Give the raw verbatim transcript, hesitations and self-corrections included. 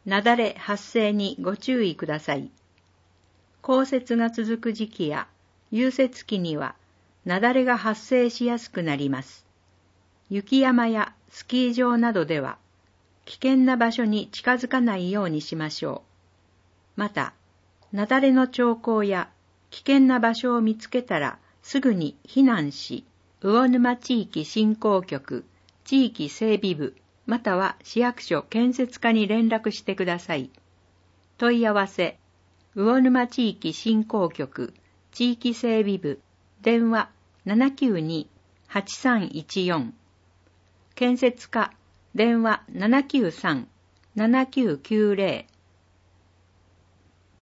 雪崩発生にご注意ください。降雪が続く時期や融雪期には雪崩が発生しやすくなります。雪山やスキー場などでは危険な場所に近づかないようにしましょう。また、雪崩の兆候や危険な場所を見つけたらすぐに避難し、魚沼地域振興局、地域整備部、または市役所建設課に連絡してください。問い合わせ、魚沼地域振興局、地域整備部、電話 ななきゅうに はちさんいちよん、建設課、電話 ななきゅうさん ななきゅうきゅうゼロ